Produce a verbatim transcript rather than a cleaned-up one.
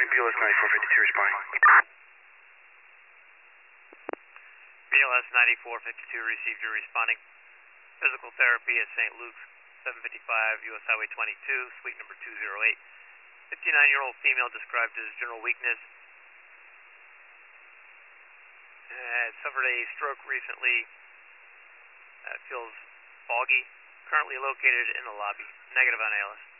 B L S ninety-four fifty-two responding. B L S ninety-four fifty-two received, you're responding. Physical therapy at Saint Luke's, seven fifty-five U S Highway twenty-two, suite number two oh eight. fifty-nine-year-old female described as general weakness. Uh, suffered a stroke recently. Uh, feels foggy. Currently located in the lobby. Negative on A L S.